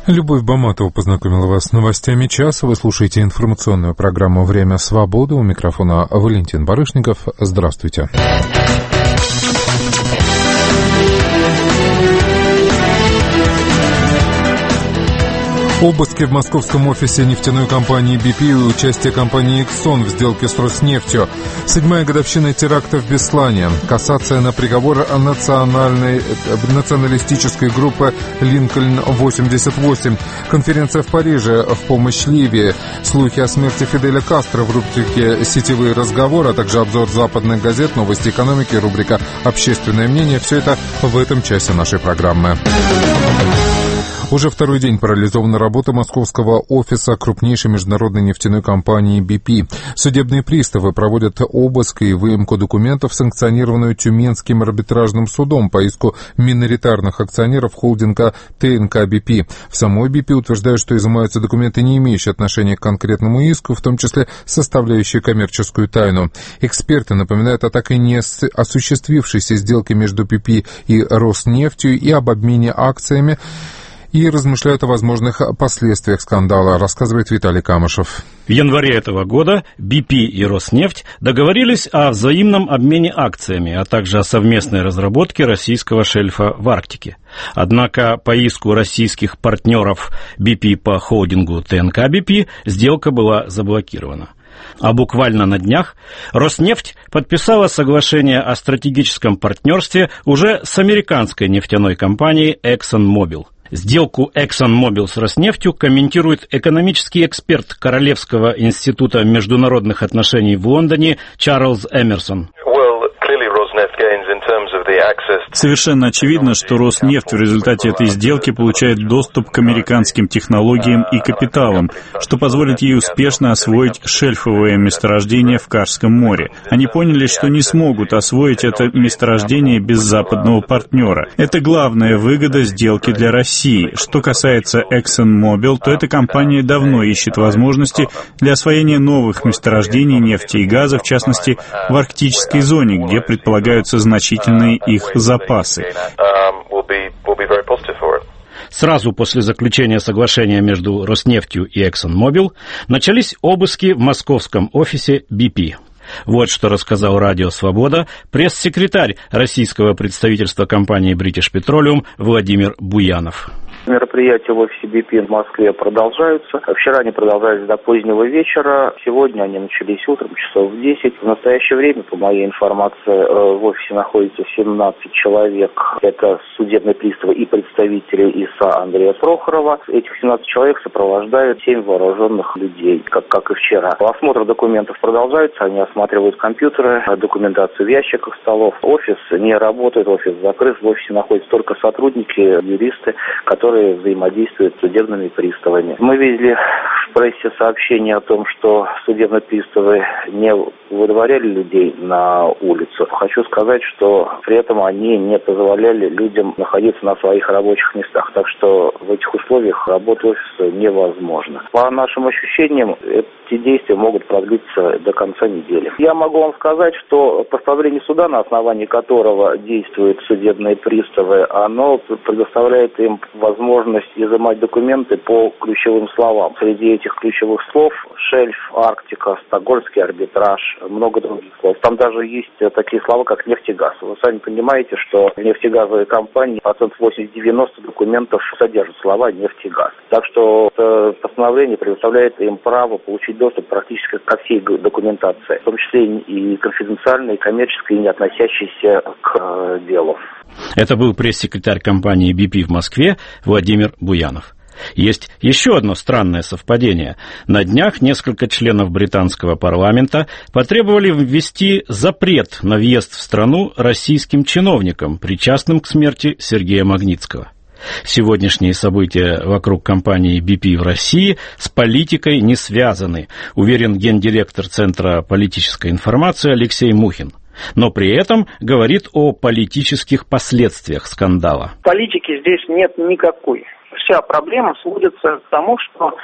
Любовь Баматова познакомила вас с новостями часа. Вы слушаете информационную программу «Время свободы». У микрофона Валентин Барышников. Здравствуйте. Обыски в московском офисе нефтяной компании BP и участие компании Exxon в сделке с Роснефтью. 7-я годовщина терактов в Беслане. Кассация на приговор националистической группы «Линкольн-88». Конференция в Париже в помощь Ливии. Слухи о смерти Фиделя Кастро в рубрике «Сетевые разговоры», а также обзор западных газет, новости экономики, рубрика «Общественное мнение». Все это в этом часе нашей программы. Уже второй день парализована работа московского офиса крупнейшей международной нефтяной компании BP. Судебные приставы проводят обыск и выемку документов, санкционированную Тюменским арбитражным судом по иску миноритарных акционеров холдинга ТНК BP. В самой BP утверждают, что изымаются документы, не имеющие отношения к конкретному иску, в том числе составляющие коммерческую тайну. Эксперты напоминают о так и не осуществившейся сделке между BP и Роснефтью и об обмене акциями, и размышляют о возможных последствиях скандала, рассказывает Виталий Камышев. В январе этого года BP и Роснефть договорились о взаимном обмене акциями, а также о совместной разработке российского шельфа в Арктике. Однако по иску российских партнеров BP по холдингу ТНК BP сделка была заблокирована. А буквально на днях Роснефть подписала соглашение о стратегическом партнерстве уже с американской нефтяной компанией ExxonMobil. Сделку ExxonMobil с Роснефтью комментирует экономический эксперт Королевского института международных отношений в Лондоне Чарльз Эмерсон. Совершенно очевидно, что Роснефть в результате этой сделки получает доступ к американским технологиям и капиталам, что позволит ей успешно освоить шельфовые месторождения в Карском море. Они поняли, что не смогут освоить это месторождение без западного партнера. Это главная выгода сделки для России. Что касается ExxonMobil, то эта компания давно ищет возможности для освоения новых месторождений нефти и газа, в частности, в арктической зоне, где предполагаются значительные их запасы. Сразу после заключения соглашения между Роснефтью и ExxonMobil начались обыски в московском офисе BP. Вот что рассказал Радио Свобода пресс-секретарь российского представительства компании British Petroleum Владимир Буянов. Мероприятия в офисе BP в Москве продолжаются. Вчера они продолжались до позднего вечера. Сегодня они начались утром, часов в 10. В настоящее время, по моей информации, в офисе находится 17 человек. Это судебные приставы и представители ИСА Андрея Прохорова. Этих 17 человек сопровождают 7 вооруженных людей, как и вчера. Осмотр документов продолжается. Они осматривают компьютеры, документацию в ящиках столов. Офис не работает, офис закрыт. В офисе находятся только сотрудники, юристы, которые взаимодействуют с судебными приставами. Мы видели в прессе сообщение о том, что судебные приставы не выдворяли людей на улицу. Хочу сказать, что при этом они не позволяли людям находиться на своих рабочих местах. Так что в этих условиях работа офиса невозможна. По нашим ощущениям, эти действия могут продлиться до конца недели. Я могу вам сказать, что постановление суда, на основании которого действуют судебные приставы, оно предоставляет им возможность изымать документы по ключевым словам. Среди этих ключевых слов шельф, Арктика, Стокгольмский арбитраж, много других слов. Там даже есть такие слова, как нефть и газ. Вы сами понимаете, что нефтегазовые компании 80-90% документов содержат слова нефть и газ. Так что это постановление предоставляет им право получить доступ практически ко всей документации, в том числе и конфиденциальной, и коммерческой, и не относящейся к делу. Это был пресс-секретарь компании BP в Москве Владимир Буянов. Есть еще одно странное совпадение. На днях несколько членов британского парламента потребовали ввести запрет на въезд в страну российским чиновникам, причастным к смерти Сергея Магнитского. Сегодняшние события вокруг компании BP в России с политикой не связаны, уверен гендиректор Центра политической информации Алексей Мухин. Но при этом говорит о политических последствиях скандала. Политики здесь нет никакой. Вся проблема сводится к тому, что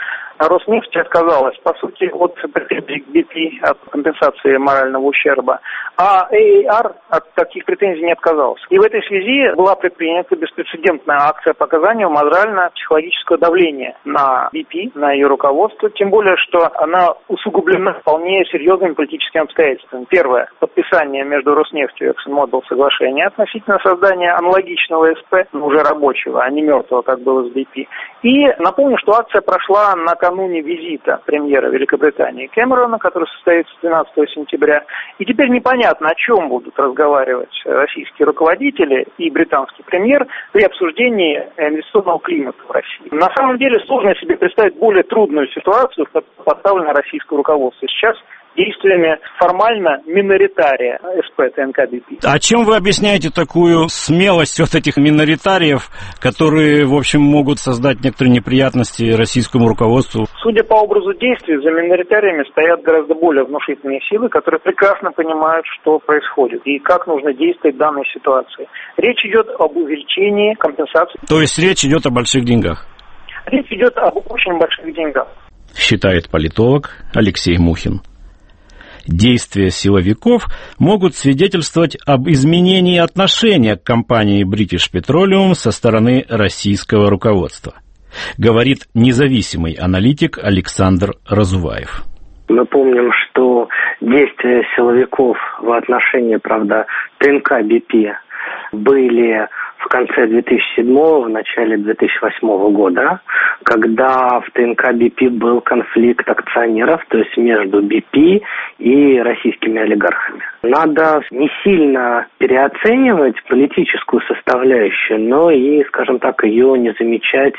Роснефть отказалась, по сути, от претензий к BP, от компенсации морального ущерба, а ААР от таких претензий не отказался. И в этой связи была предпринята беспрецедентная акция по оказанию морально-психологического давления на BP, на ее руководство, тем более, что она усугублена вполне серьезными политическими обстоятельствами. Первое – подписание между Роснефтью и ExxonMobil соглашения относительно создания аналогичного СП, уже рабочего, а не мертвого, как было с BP. И напомню, что акция прошла накануне визита премьера Великобритании Кэмерона, который состоится 12 сентября. И теперь непонятно, о чем будут разговаривать российские руководители и британский премьер при обсуждении инвестиционного климата в России. На самом деле сложно себе представить более трудную ситуацию, в которой поставлено российское руководство сейчас действиями формально миноритария СП ТНК BP. А чем вы объясняете такую смелость от этих миноритариев, которые, в общем, могут создать некоторые неприятности российскому руководству? Судя по образу действий, за миноритариями стоят гораздо более внушительные силы, которые прекрасно понимают, что происходит и как нужно действовать в данной ситуации. Речь идет об увеличении компенсации. То есть речь идет о больших деньгах? Речь идет об очень больших деньгах. Считает политолог Алексей Мухин. Действия силовиков могут свидетельствовать об изменении отношения к компании British Petroleum со стороны российского руководства, говорит независимый аналитик Александр Разуваев. Мы помним, что действия силовиков в отношении, правда, ТНК BP были в конце 2007-го, в начале 2008 года, когда в ТНК BP был конфликт акционеров, то есть между BP и российскими олигархами. Надо не сильно переоценивать политическую составляющую, но и, скажем так, ее не замечать,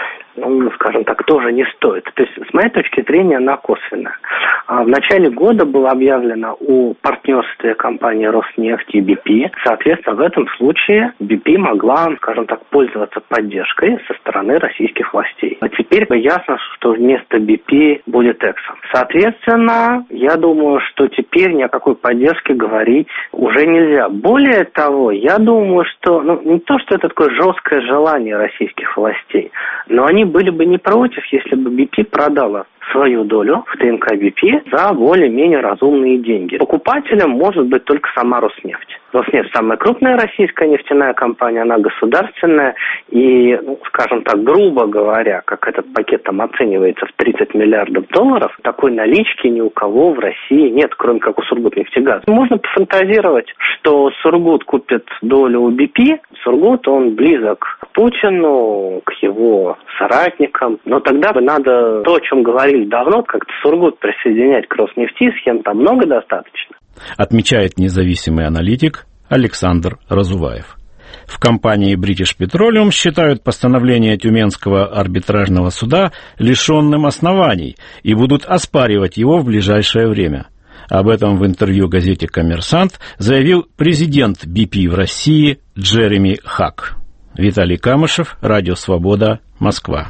скажем так, тоже не стоит. То есть, с моей точки зрения, она косвенная. В начале года было объявлено о партнерстве компании Роснефть и BP. Соответственно, в этом случае BP могла, скажем так, пользоваться поддержкой со стороны российских властей. А теперь ясно, что вместо BP будет Exxon. Соответственно, я думаю, что теперь ни о какой поддержке говорить уже нельзя. Более того, я думаю, что, не то, что это такое жесткое желание российских властей, но они были бы не против, если бы BP продала свою долю в ТНК BP за более-менее разумные деньги. Покупателем может быть только сама Роснефть. Роснефть самая крупная российская нефтяная компания, она государственная, и, скажем так, грубо говоря, как этот пакет там оценивается в 30 миллиардов долларов, такой налички ни у кого в России нет, кроме как у Сургутнефтегаза. Можно пофантазировать, что Сургут купит долю у BP. Сургут, он близок к Путину, к его соратникам, но тогда бы надо то, о чем говорили давно, как-то Сургут присоединять к Роснефти, схем там много достаточно. Отмечает независимый аналитик Александр Разуваев. В компании British Petroleum считают постановление Тюменского арбитражного суда лишенным оснований и будут оспаривать его в ближайшее время. Об этом в интервью газете «Коммерсант» заявил президент BP в России Джереми Хак. Виталий Камышев, Радио Свобода, Москва.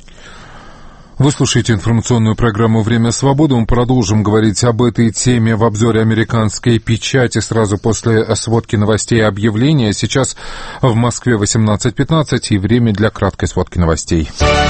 Вы слушаете информационную программу «Время свободы». Мы продолжим говорить об этой теме в обзоре американской печати сразу после сводки новостей и объявления. Сейчас в Москве 18:15 и время для краткой сводки новостей.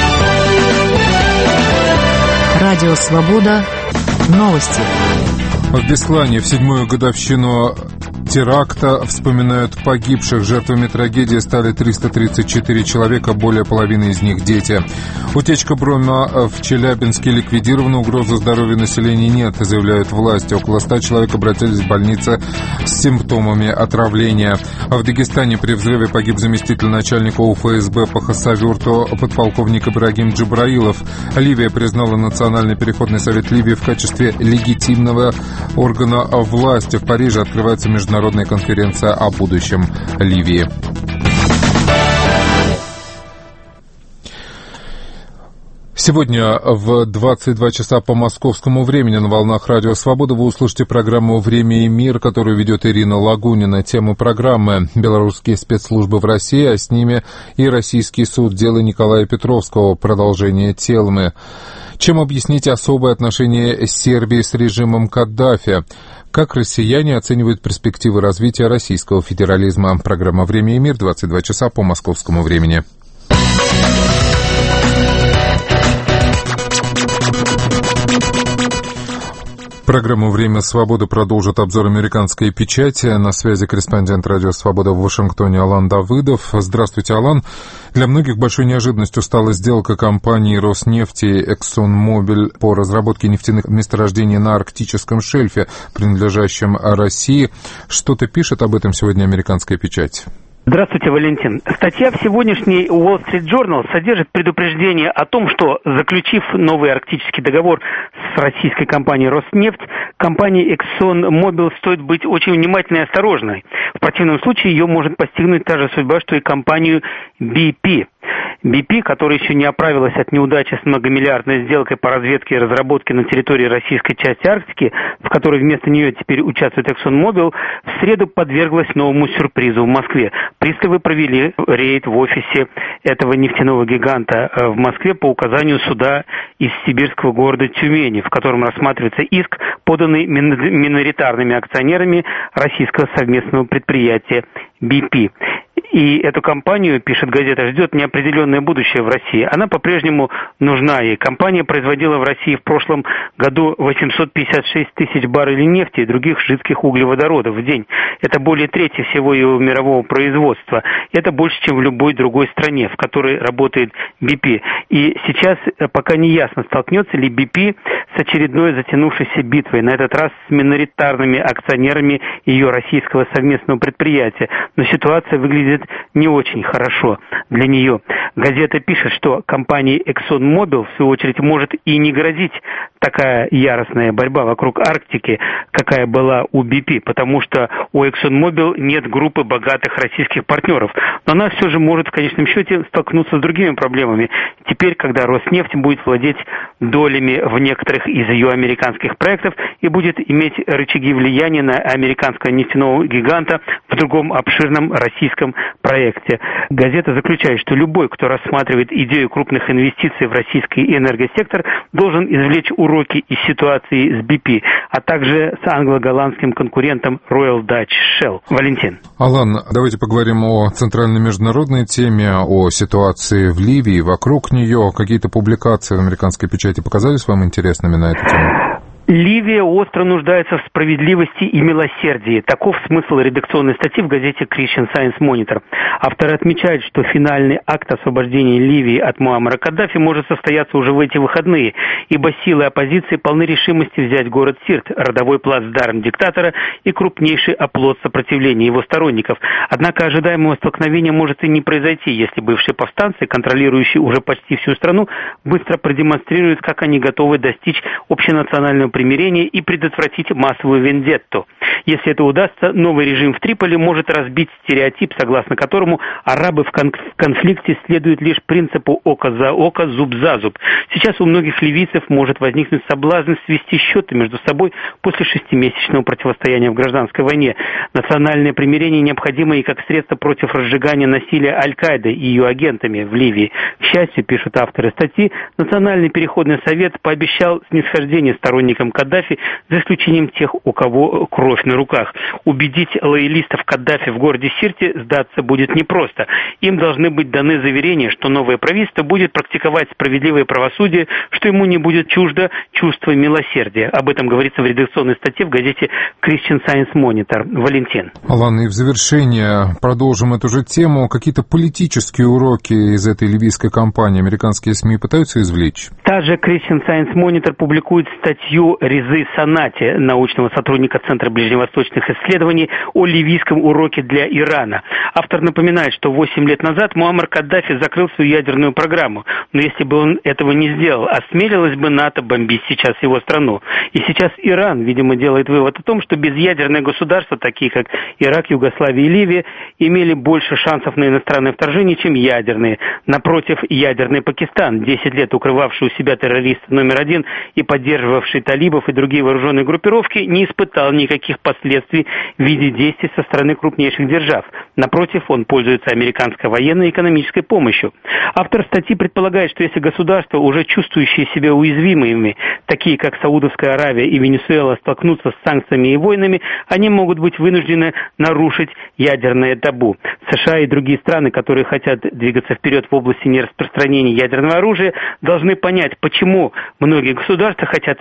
Радио «Свобода». Новости. В Беслане в 7-ю годовщину теракта вспоминают погибших. Жертвами трагедии стали 334 человека, более половины из них дети. Утечка брома в Челябинске ликвидирована, угрозы здоровью населения нет, заявляют власти. Около 100 человек обратились в больницы с симптомами отравления. В Дагестане при взрыве погиб заместитель начальника УФСБ по Хасавюрту подполковник Ибрагим Джабраилов. Ливия признала Национальный переходный совет Ливии в качестве легитимного органа власти. В Париже открывается международная конференция о будущем Ливии. Сегодня в 22 часа по московскому времени на волнах Радио Свобода вы услышите программу «Время и мир», которую ведет Ирина Лагунина. Тема программы — белорусские спецслужбы в России, а с ними и российский суд, дело Николая Петровского, продолжение темы. Чем объяснить особое отношение Сербии с режимом Каддафи? Как россияне оценивают перспективы развития российского федерализма? Программа «Время и мир», 22 часа по московскому времени. Программу «Время свободы» продолжит обзор американской печати. На связи корреспондент «Радио Свобода» в Вашингтоне Алан Давыдов. Здравствуйте, Алан. Для многих большой неожиданностью стала сделка компании «Роснефти» и «Эксонмобиль» по разработке нефтяных месторождений на арктическом шельфе, принадлежащем России. Что-то пишет об этом сегодня американская печать. Здравствуйте, Валентин. Статья в сегодняшней Wall Street Journal содержит предупреждение о том, что, заключив новый арктический договор с российской компанией «Роснефть», компании ExxonMobil стоит быть очень внимательной и осторожной. В противном случае ее может постигнуть та же судьба, что и компанию BP. BP, которая еще не оправилась от неудачи с многомиллиардной сделкой по разведке и разработке на территории российской части Арктики, в которой вместо нее теперь участвует ExxonMobil, в среду подверглась новому сюрпризу в Москве. Приставы провели рейд в офисе этого нефтяного гиганта в Москве по указанию суда из сибирского города Тюмени, в котором рассматривается иск, поданный миноритарными акционерами российского совместного предприятия BP. И эту компанию, пишет газета, ждет неопределенное будущее в России. Она по-прежнему нужна ей. Компания производила в России в прошлом году 856 тысяч баррелей нефти и других жидких углеводородов в день. Это более трети всего ее мирового производства. Это больше, чем в любой другой стране, в которой работает BP. И сейчас пока не ясно, столкнется ли BP с очередной затянувшейся битвой, на этот раз с миноритарными акционерами ее российского совместного предприятия. Но ситуация выглядит не очень хорошо для нее. Газета пишет, что компании ExxonMobil, в свою очередь, может и не грозить такая яростная борьба вокруг Арктики, какая была у BP, потому что у ExxonMobil нет группы богатых российских партнеров. Но она все же может в конечном счете столкнуться с другими проблемами. Теперь, когда Роснефть будет владеть долями в некоторых из ее американских проектов и будет иметь рычаги влияния на американского нефтяного гиганта в другом обширном российском проекте. Газета заключает, что любой, кто рассматривает идею крупных инвестиций в российский энергосектор, должен извлечь уроки из ситуации с BP, а также с англо-голландским конкурентом Royal Dutch Shell. Валентин. Алан, давайте поговорим о центральной международной теме, о ситуации в Ливии, вокруг нее. Какие-то публикации в американской печати показались вам интересными на эту тему? Ливия остро нуждается в справедливости и милосердии. Таков смысл редакционной статьи в газете Christian Science Monitor. Авторы отмечают, что финальный акт освобождения Ливии от Муаммара Каддафи может состояться уже в эти выходные, ибо силы оппозиции полны решимости взять город Сирт, родовой плацдарм диктатора и крупнейший оплот сопротивления его сторонников. Однако ожидаемого столкновения может и не произойти, если бывшие повстанцы, контролирующие уже почти всю страну, быстро продемонстрируют, как они готовы достичь общенационального примирения и предотвратить массовую вендетту. Если это удастся, новый режим в Триполи может разбить стереотип, согласно которому арабы в конфликте следуют лишь принципу око за око, зуб за зуб. Сейчас у многих ливийцев может возникнуть соблазн свести счеты между собой после 6-месячного противостояния в гражданской войне. Национальное примирение необходимо и как средство против разжигания насилия Аль-Каиды и ее агентами в Ливии. К счастью, пишут авторы статьи, Национальный переходный совет пообещал снисхождение сторонникам Каддафи, за исключением тех, у кого кровь на руках. Убедить лоялистов Каддафи в городе Сирте сдаться будет непросто. Им должны быть даны заверения, что новое правительство будет практиковать справедливое правосудие, что ему не будет чуждо чувство милосердия. Об этом говорится в редакционной статье в газете Christian Science Monitor. Валентин. Алан, и в завершение продолжим эту же тему. Какие-то политические уроки из этой ливийской кампании американские СМИ пытаются извлечь? Та же Christian Science Monitor публикует статью Резы Санати, научного сотрудника Центра ближневосточных исследований, о ливийском уроке для Ирана. Автор напоминает, что 8 лет назад Муаммар Каддафи закрыл свою ядерную программу. Но если бы он этого не сделал, осмелилась бы НАТО бомбить сейчас его страну. И сейчас Иран, видимо, делает вывод о том, что безъядерные государства, такие как Ирак, Югославия и Ливия, имели больше шансов на иностранное вторжение, чем ядерные. Напротив, ядерный Пакистан, 10 лет укрывавший у себя террориста номер один и поддерживавший талибов и другие вооруженные группировки, не испытал никаких последствий в виде действий со стороны крупнейших держав. Напротив, он пользуется американской военной и экономической помощью. Автор статьи предполагает, что если государства, уже чувствующие себя уязвимыми, такие как Саудовская Аравия и Венесуэла, столкнутся с санкциями и войнами, они могут быть вынуждены нарушить ядерное табу. США и другие страны, которые хотят двигаться вперед в области нераспространения ядерного оружия, должны понять, почему многие государства хотят иметь бомбы.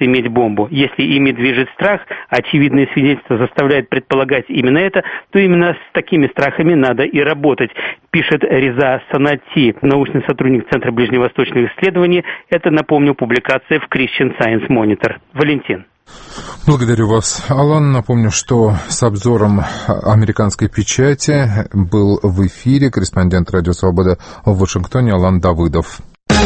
бомбу. Если ими движет страх, очевидные свидетельства заставляют предполагать именно это, то именно с такими страхами надо и работать, пишет Реза Санати, научный сотрудник Центра ближневосточных исследований. Это, напомню, публикация в Christian Science Monitor. Валентин. Благодарю вас, Алан. Напомню, что с обзором американской печати был в эфире корреспондент «Радио Свобода» в Вашингтоне Алан Давыдов.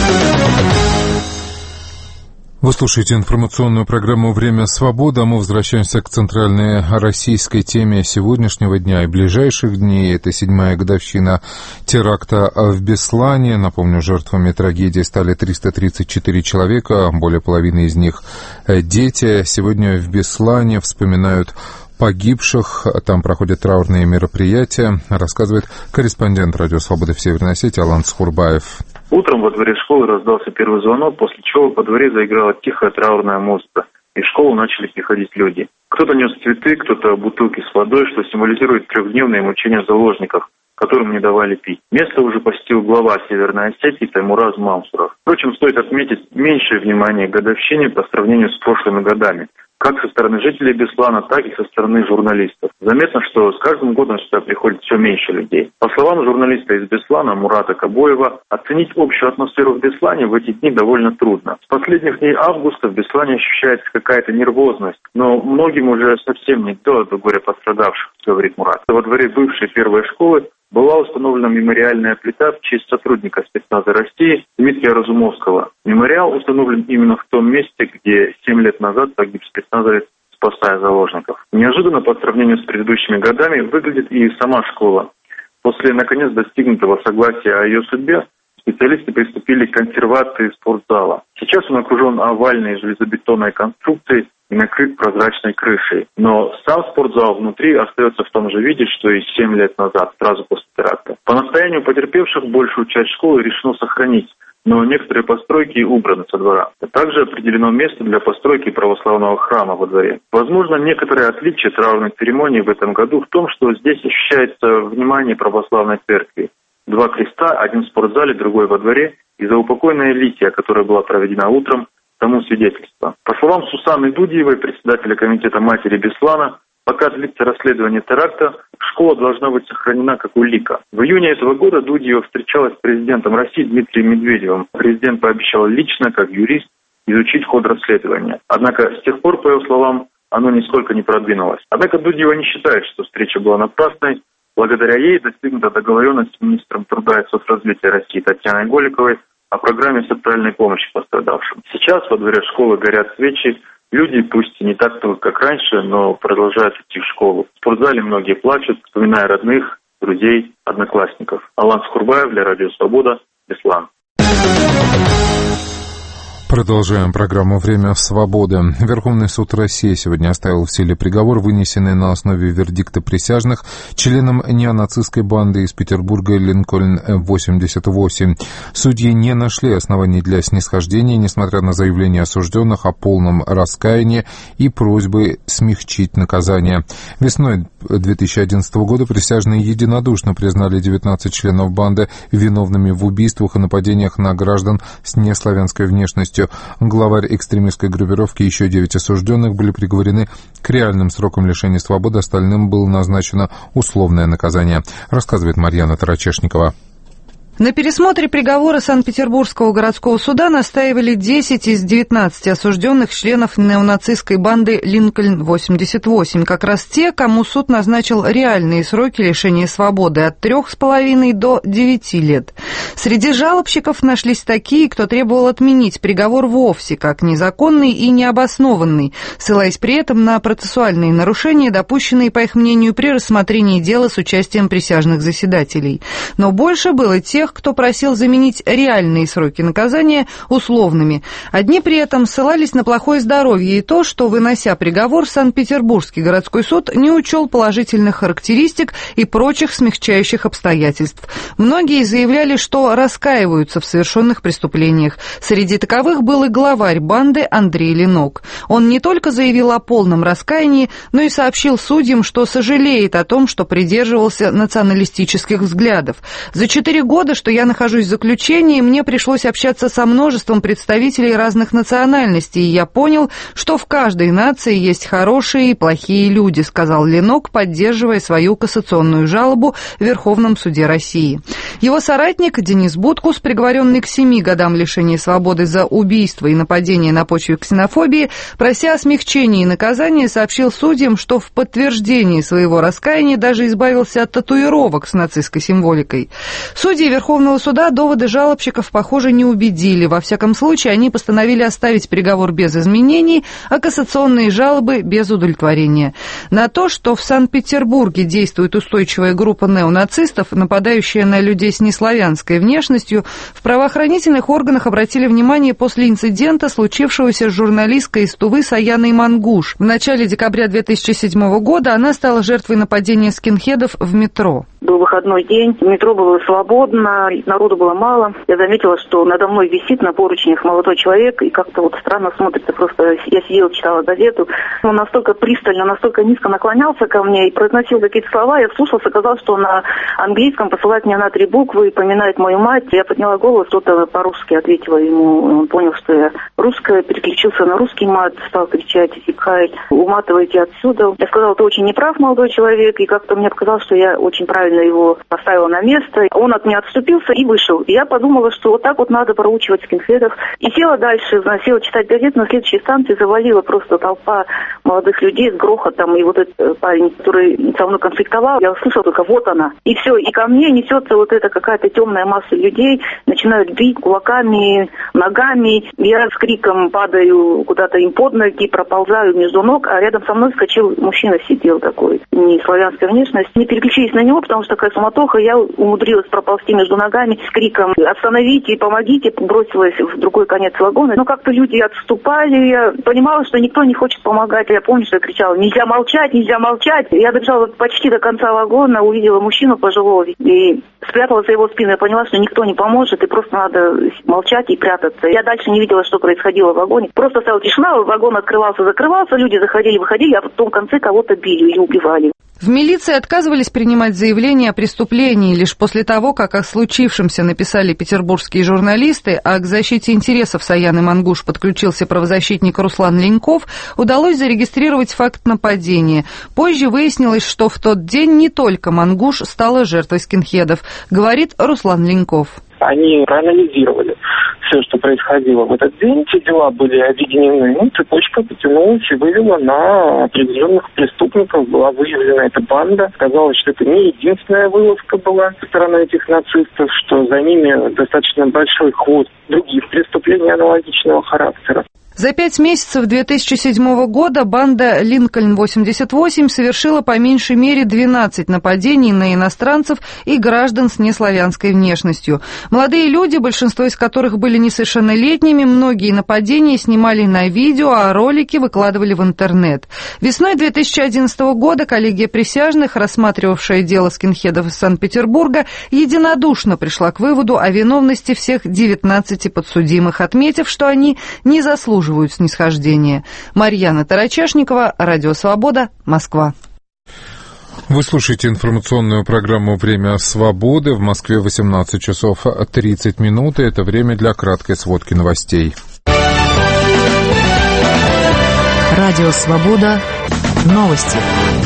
Вы слушаете информационную программу «Время свободы», а мы возвращаемся к центральной российской теме сегодняшнего дня и ближайших дней. Это 7-я годовщина теракта в Беслане. Напомню, жертвами трагедии стали 334 человека, более половины из них дети. Сегодня в Беслане вспоминают погибших, там проходят траурные мероприятия, рассказывает корреспондент «Радио Свободы» в Северной Осетии Алан Схурбаев. Утром во дворе школы раздался первый звонок, после чего во дворе заиграла тихая траурная музыка, и в школу начали приходить люди. Кто-то нес цветы, кто-то бутылки с водой, что символизирует трехдневные мучения заложников, которым не давали пить. Место уже посетил глава Северной Осетии Таймураз Мансуров. Впрочем, стоит отметить меньшее внимание к годовщине по сравнению с прошлыми годами, как со стороны жителей Беслана, так и со стороны журналистов. Заметно, что с каждым годом сюда приходит все меньше людей. По словам журналиста из Беслана Мурата Кабоева, оценить общую атмосферу в Беслане в эти дни довольно трудно. С последних дней августа в Беслане ощущается какая-то нервозность, но многим уже совсем не до горя пострадавших, говорит Мурат. Во дворе бывшей первой школы была установлена мемориальная плита в честь сотрудника спецназа России Дмитрия Разумовского. Мемориал установлен именно в том месте, где 7 лет назад погиб спецназовец, спасая заложников. Неожиданно по сравнению с предыдущими годами выглядит и сама школа. После, наконец, достигнутого согласия о ее судьбе, специалисты приступили к консервации спортзала. Сейчас он окружен овальной железобетонной конструкцией и накрыт прозрачной крышей. Но сам спортзал внутри остается в том же виде, что и 7 лет назад, сразу после теракта. По настоянию потерпевших большую часть школы решено сохранить, но некоторые постройки убраны со двора. Также определено место для постройки православного храма во дворе. Возможно, некоторые отличия траурной церемонии в этом году в том, что здесь ощущается внимание православной церкви. 2 креста, один в спортзале, другой во дворе, и заупокойная лития, которая была проведена утром, тому свидетельство. По словам Сусаны Дудиевой, председателя комитета матери Беслана, пока длится расследование теракта, школа должна быть сохранена как улика. В июне этого года Дудиева встречалась с президентом России Дмитрием Медведевым. Президент пообещал лично, как юрист, изучить ход расследования. Однако с тех пор, по его словам, оно нисколько не продвинулось. Однако Дудиева не считает, что встреча была напрасной. Благодаря ей достигнута договоренность с министром труда и соцразвития России Татьяной Голиковой о программе социальной помощи пострадавшим. Сейчас во дворе школы горят свечи. Люди, пусть и не так, как раньше, но продолжают идти в школу. В спортзале многие плачут, вспоминая родных, друзей, одноклассников. Алан Схурбаев для Радио Свобода, Беслан. Продолжаем программу «Время свободы». Верховный суд России сегодня оставил в силе приговор, вынесенный на основе вердикта присяжных членам неонацистской банды из Петербурга «Линкольн-88». Судьи не нашли оснований для снисхождения, несмотря на заявления осужденных о полном раскаянии и просьбы смягчить наказание. Весной 2011 года присяжные единодушно признали 19 членов банды виновными в убийствах и нападениях на граждан с неславянской внешностью. Главарь экстремистской группировки и еще 9 осужденных были приговорены к реальным срокам лишения свободы, остальным было назначено условное наказание, рассказывает Марьяна Тарачешникова. На пересмотре приговора Санкт-Петербургского городского суда настаивали 10 из 19 осужденных членов неонацистской банды «Линкольн-88», как раз те, кому суд назначил реальные сроки лишения свободы от 3,5 до 9 лет. Среди жалобщиков нашлись такие, кто требовал отменить приговор вовсе, как незаконный и необоснованный, ссылаясь при этом на процессуальные нарушения, допущенные, по их мнению, при рассмотрении дела с участием присяжных заседателей. Но больше было тех, кто просил заменить реальные сроки наказания условными. Одни при этом ссылались на плохое здоровье и то, что, вынося приговор, Санкт-Петербургский городской суд не учел положительных характеристик и прочих смягчающих обстоятельств. Многие заявляли, что раскаиваются в совершенных преступлениях. Среди таковых был и главарь банды Андрей Ленок. Он не только заявил о полном раскаянии, но и сообщил судьям, что сожалеет о том, что придерживался националистических взглядов. За 4 года года, что я нахожусь в заключении, мне пришлось общаться со множеством представителей разных национальностей, и я понял, что в каждой нации есть хорошие и плохие люди, сказал Ленок, поддерживая свою кассационную жалобу в Верховном суде России. Его соратник Денис Буткус, приговоренный к 7 годам лишения свободы за убийство и нападение на почве ксенофобии, прося о смягчении наказания, сообщил судьям, что в подтверждении своего раскаяния даже избавился от татуировок с нацистской символикой. Судьи Верховного суда доводы жалобщиков, похоже, не убедили. Во всяком случае, они постановили оставить приговор без изменений, а кассационные жалобы без удовлетворения. На то, что в Санкт-Петербурге действует устойчивая группа неонацистов, нападающая на людей с неславянской внешностью, в правоохранительных органах обратили внимание после инцидента, случившегося с журналисткой из Тувы Саяной Мангуш. В начале декабря 2007 года она стала жертвой нападения скинхедов в метро. Был выходной день, метро было свободно, народу было мало. Я заметила, что надо мной висит на поручнях молодой человек, и как-то вот странно смотрится. Просто я сидела, читала газету. Он настолько пристально, настолько низко наклонялся ко мне и произносил какие-то слова. Я вслушался, оказалось, что на английском посылает меня на 3 буквы и поминает мою мать. Я подняла голову, что-то по-русски ответила ему. Он понял, что я русская, переключился на русский мат, стал кричать: «Икай, уматывайте отсюда». Я сказала: ты очень неправ, молодой человек, и как-то мне показалось, что я очень правильно его поставила на место. Он от меня отступился и вышел. И я подумала, что вот так вот надо проучивать скинхедов. И села дальше, села читать газету. На следующей станции завалила просто толпа молодых людей с грохотом. И вот этот парень, который со мной конфликтовал, я услышала только: вот она. И все. И ко мне несется вот эта какая-то темная масса людей. Начинают бить кулаками, ногами. Я с криком падаю куда-то им под ноги, проползаю между ног. А рядом со мной вскочил мужчина, сидел такой, не славянской внешности. Не переключились на него, потому что такая суматоха. Я умудрилась проползти между ногами с криком: остановите, помогите. Бросилась в другой конец вагона. Но как-то люди отступали. Я понимала, что никто не хочет помогать. Я помню, что я кричала: нельзя молчать, нельзя молчать. Я добежала почти до конца вагона, увидела мужчину пожилого и спряталась за его спину. Я поняла, что никто не поможет, и просто надо молчать и прятаться. Я дальше не видела, что происходило в вагоне. Просто стала тишина, вагон открывался, закрывался, люди заходили, выходили, а в том конце кого-то били или убивали. В милиции отказывались принимать заявления о преступлении лишь после того, как о случившемся написали петербургские журналисты, а к защите интересов Саяны Мангуш подключился правозащитник Руслан Леньков, удалось зарегистрировать факт нападения. Позже выяснилось, что в тот день не только Мангуш стала жертвой скинхедов, говорит Руслан Леньков. Они проанализировали все, что происходило в этот день. Все дела были объединены. Цепочка потянулась и вывела на определенных преступников. Была выявлена эта банда. Казалось, что это не единственная вылазка была со стороны этих нацистов, что за ними достаточно большой хвост других преступлений аналогичного характера. За 5 месяцев 2007 года банда «Линкольн-88» совершила по меньшей мере 12 нападений на иностранцев и граждан с неславянской внешностью. Молодые люди, большинство из которых были несовершеннолетними, многие нападения снимали на видео, а ролики выкладывали в интернет. Весной 2011 года коллегия присяжных, рассматривавшая дело скинхедов из Санкт-Петербурга, единодушно пришла к выводу о виновности всех 19 подсудимых, отметив, что они не заслуживают снисхождения. Марьяна Тарачешникова, Радио Свобода, Москва. Вы слушаете информационную программу «Время свободы». В Москве 18 часов 30 минут. И это время для краткой сводки новостей. Радио Свобода. Новости.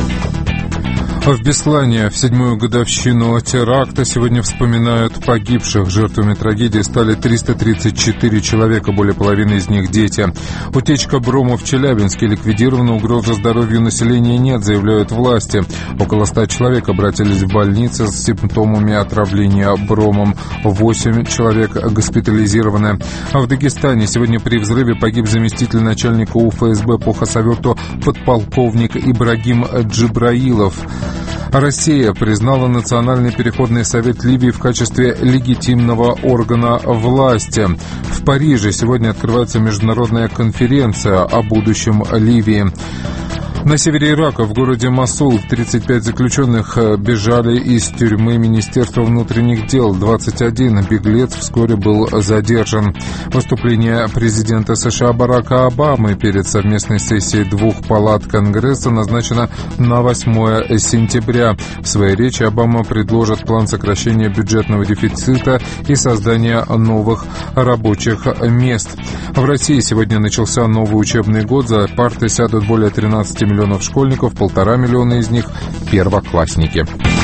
В Беслане в 7-ю годовщину теракта сегодня вспоминают погибших. Жертвами трагедии стали 334 человека, более половины из них дети. Утечка брома в Челябинске ликвидирована, угрозы здоровью населения нет, заявляют власти. Около 100 человек обратились в больницы с симптомами отравления бромом. 8 человек госпитализированы. А в Дагестане сегодня при взрыве погиб заместитель начальника УФСБ по Хасавюрту подполковник Ибрагим Джибраилов. Россия признала Национальный переходный совет Ливии в качестве легитимного органа власти. В Париже сегодня открывается международная конференция о будущем Ливии. На севере Ирака, в городе Мосул, 35 заключенных бежали из тюрьмы Министерства внутренних дел. 21 беглец вскоре был задержан. Выступление президента США Барака Обамы перед совместной сессией двух палат Конгресса назначено на 8 сентября. В своей речи Обама предложит план сокращения бюджетного дефицита и создания новых рабочих мест. В России сегодня начался новый учебный год. За парты сядут более 13 миллионов школьников, 1,5 миллиона из них – первоклассники.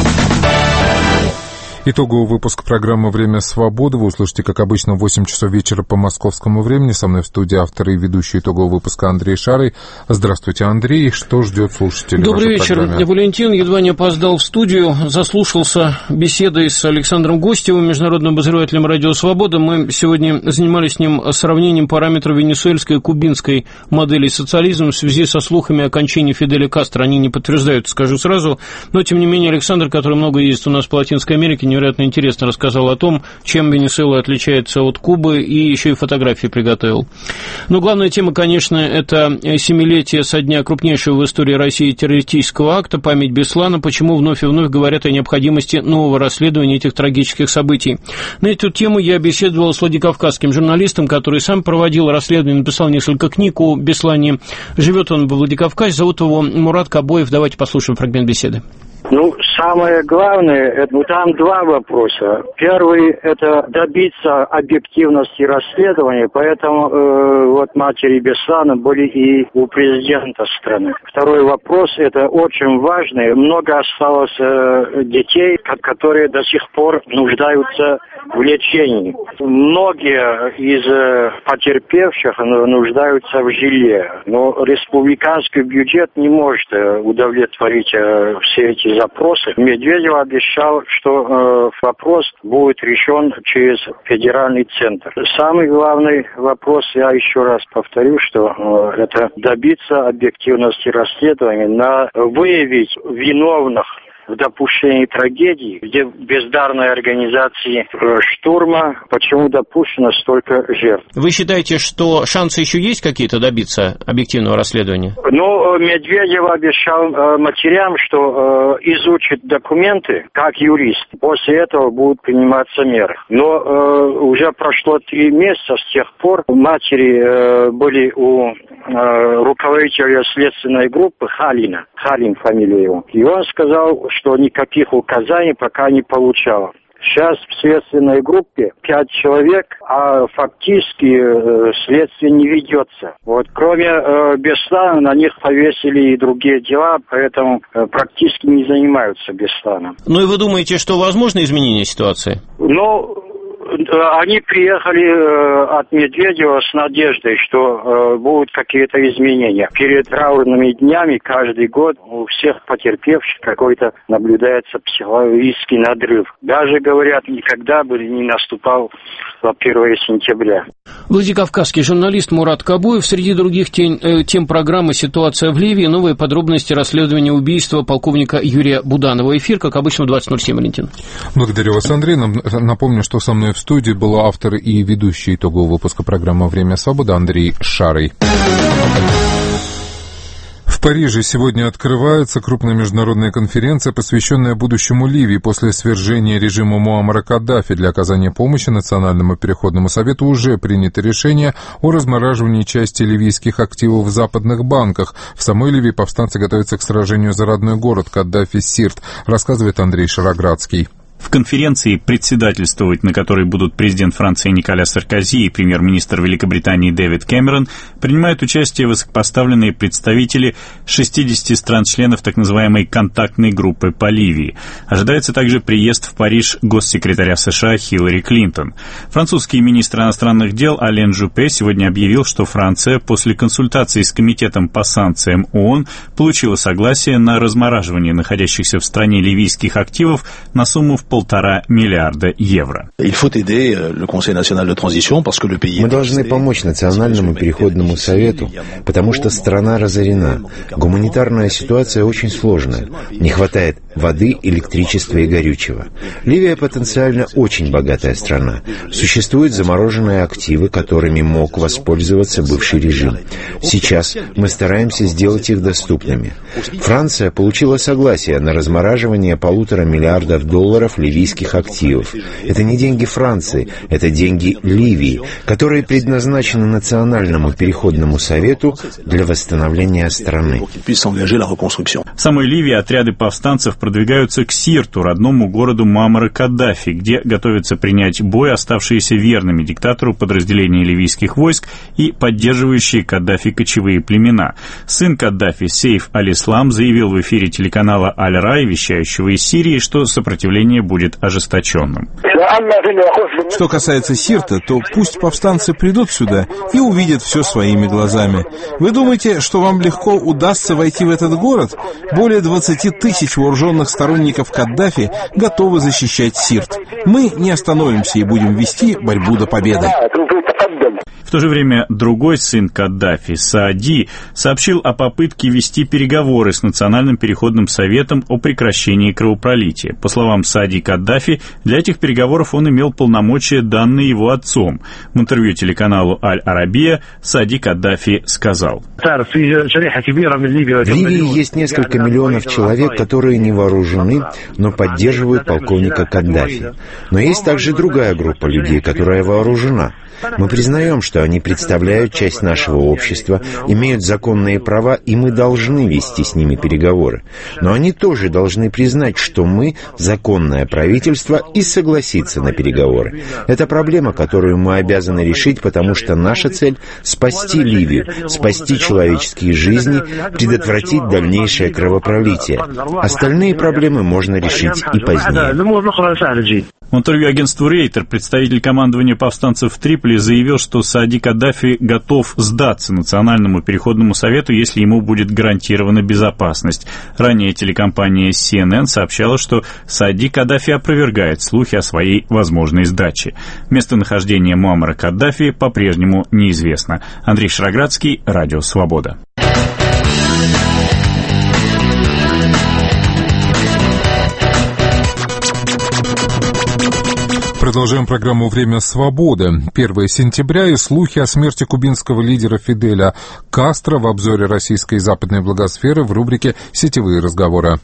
Итоговый выпуск программы «Время свободы» вы услышите, как обычно, в 8 часов вечера по московскому времени. Со мной в студии автор и ведущий итогового выпуска Андрей Шарый. Здравствуйте, Андрей. Что ждет слушателей? Добрый вечер, Валентин. Едва не опоздал в студию, заслушался беседой с Александром Гостевым, международным обозревателем «Радио Свобода». Мы сегодня занимались с ним сравнением параметров венесуэльской и кубинской моделей социализма в связи со слухами о кончине Фиделя Кастро. Они не подтверждают, скажу сразу. Но, тем не менее, Александр, который много ездит у нас по Латинской Америке, невероятно интересно рассказал о том, чем Венесуэла отличается от Кубы, и еще и фотографии приготовил. Но главная тема, конечно, это 7-летие со дня крупнейшего в истории России террористического акта, память Беслана, почему вновь и вновь говорят о необходимости нового расследования этих трагических событий. На эту тему я беседовал с владикавказским журналистом, который сам проводил расследование, написал несколько книг о Беслане. Живет он во Владикавказе, зовут его Мурат Кабоев. Давайте послушаем фрагмент беседы. Самое главное, там два вопроса. Первый – это добиться объективности расследования, поэтому матери Беслана были и у президента страны. Второй вопрос – это очень важный. Много осталось детей, которые до сих пор нуждаются в лечении. Многие из потерпевших нуждаются в жилье, но республиканский бюджет не может удовлетворить все эти запросы. Медведев обещал, что вопрос будет решен через федеральный центр. Самый главный вопрос, я еще раз повторю, что это добиться объективности расследования, выявить виновных в допущении трагедии, где бездарной организации штурма, почему допущено столько жертв. Вы считаете, что шансы еще есть какие-то добиться объективного расследования? Медведев обещал матерям, что изучит документы как юрист. После этого будут приниматься меры. Но уже прошло 3 месяца с тех пор. Матери были у руководителя следственной группы Халин фамилия его. И он сказал, что никаких указаний пока не получал. Сейчас в следственной группе 5 человек, а фактически следствие не ведется. Кроме Беслана, на них повесили и другие дела, поэтому практически не занимаются Бесланом. И вы думаете, что возможно изменение ситуации? Они приехали от Медведева с надеждой, что будут какие-то изменения. Перед траурными днями каждый год у всех потерпевших какой-то наблюдается психологический надрыв. Даже, говорят, никогда бы не наступал 1 сентября. Владикавказский журналист Мурат Кабоев. Среди других тем программы «Ситуация в Ливии», новые подробности расследования убийства полковника Юрия Буданова. Эфир, как обычно, в 20:07, Валентин. Благодарю вас, Андрей. Напомню, что со мной в студии был автор и ведущий итогового выпуска программы «Время свободы» Андрей Шарый. В Париже сегодня открывается крупная международная конференция, посвященная будущему Ливии после свержения режима Муаммара Каддафи. Для оказания помощи Национальному переходному совету уже принято решение о размораживании части ливийских активов в западных банках. В самой Ливии повстанцы готовятся к сражению за родной город Каддафи-Сирт, рассказывает Андрей Шароградский. В конференции, председательствовать на которой будут президент Франции Николя Саркози и премьер-министр Великобритании Дэвид Кэмерон, принимают участие высокопоставленные представители 60 стран-членов так называемой контактной группы по Ливии. Ожидается также приезд в Париж госсекретаря США Хиллари Клинтон. Французский министр иностранных дел Ален Жупе сегодня объявил, что Франция после консультации с Комитетом по санкциям ООН получила согласие на размораживание находящихся в стране ливийских активов на сумму в 1,5 миллиарда евро. Мы должны помочь Национальному переходному совету, потому что страна разорена. Гуманитарная ситуация очень сложная. Не хватает воды, электричества и горючего. Ливия потенциально очень богатая страна. Существуют замороженные активы, которыми мог воспользоваться бывший режим. Сейчас мы стараемся сделать их доступными. Франция получила согласие на размораживание $1,5 миллиарда ливийских активов. Это не деньги Франции, это деньги Ливии, которые предназначены Национальному переходному совету для восстановления страны. В самой Ливии отряды повстанцев продвигаются к Сирту, родному городу Муаммара Каддафи, где готовятся принять бой оставшиеся верными диктатору подразделения ливийских войск и поддерживающие Каддафи кочевые племена. Сын Каддафи, Сейф аль-Ислам, заявил в эфире телеканала Аль-Рай, вещающего из Сирии, что сопротивление будет ожесточенным. Что касается Сирта, то пусть повстанцы придут сюда и увидят все своими глазами. Вы думаете, что вам легко удастся войти в этот город? Более 20 тысяч вооруженных сторонников Каддафи готовы защищать Сирт. Мы не остановимся и будем вести борьбу до победы. В то же время другой сын Каддафи, Саади, сообщил о попытке вести переговоры с Национальным переходным советом о прекращении кровопролития. По словам Саади Каддафи, для этих переговоров он имел полномочия, данные его отцом. В интервью телеканалу Аль-Арабия Саади Каддафи сказал: В Ливии есть несколько миллионов человек, которые не вооружены, но поддерживают полковника Каддафи. Но есть также другая группа людей, которая вооружена. Мы признаем, что они представляют часть нашего общества, имеют законные права, и мы должны вести с ними переговоры. Но они тоже должны признать, что мы — законное правительство, и согласиться на переговоры. Это проблема, которую мы обязаны решить, потому что наша цель — спасти Ливию, спасти человеческие жизни, предотвратить дальнейшее кровопролитие. Остальные проблемы можно решить и позднее. В интервью агентству Рейтер представитель командования повстанцев в Триполи заявил, что Саади Каддафи готов сдаться Национальному переходному совету, если ему будет гарантирована безопасность. Ранее телекомпания CNN сообщала, что Саади Каддафи опровергает слухи о своей возможной сдаче. Местонахождение Муаммара Каддафи по-прежнему неизвестно. Андрей Шароградский, Радио Свобода. Продолжаем программу «Время свободы». 1 сентября и слухи о смерти кубинского лидера Фиделя Кастро в обзоре российской и западной благосферы в рубрике «Сетевые разговоры».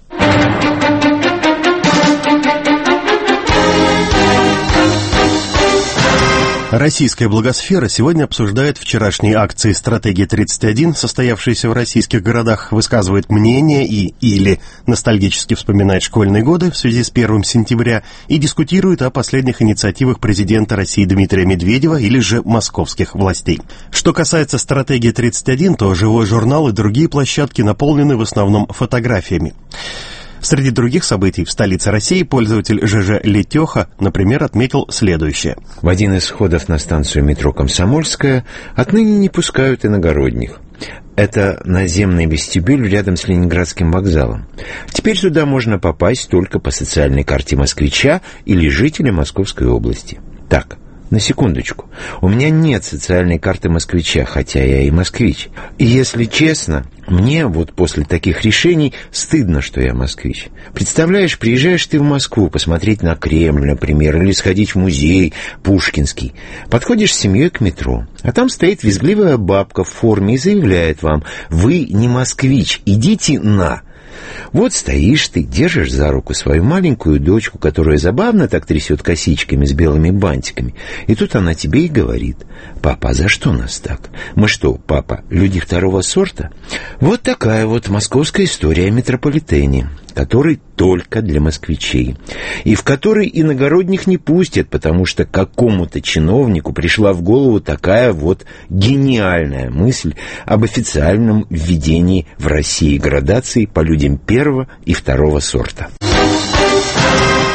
Российская благосфера сегодня обсуждает вчерашние акции «Стратегия-31», состоявшиеся в российских городах, высказывает мнение или ностальгически вспоминает школьные годы в связи с 1 сентября и дискутирует о последних инициативах президента России Дмитрия Медведева или же московских властей. Что касается «Стратегии-31», то живой журнал и другие площадки наполнены в основном фотографиями. Среди других событий в столице России пользователь ЖЖ Летеха, например, отметил следующее. В один из входов на станцию метро «Комсомольская» отныне не пускают иногородних. Это наземный вестибюль рядом с Ленинградским вокзалом. Теперь сюда можно попасть только по социальной карте москвича или жителя Московской области. Так, на секундочку. У меня нет социальной карты москвича, хотя я и москвич. И если честно, мне вот после таких решений стыдно, что я москвич. Представляешь, приезжаешь ты в Москву посмотреть на Кремль, например, или сходить в музей Пушкинский. Подходишь с семьей к метро, а там стоит визгливая бабка в форме и заявляет вам: «Вы не москвич, идите на». Вот стоишь ты, держишь за руку свою маленькую дочку, которая забавно так трясет косичками с белыми бантиками. И тут она тебе и говорит: «Папа, а за что нас так? Мы что, папа, люди второго сорта?» Вот такая вот московская история о метрополитене, который только для москвичей, и в который иногородних не пустят, потому что какому-то чиновнику пришла в голову такая вот гениальная мысль об официальном введении в России градации по людям первого и второго сорта.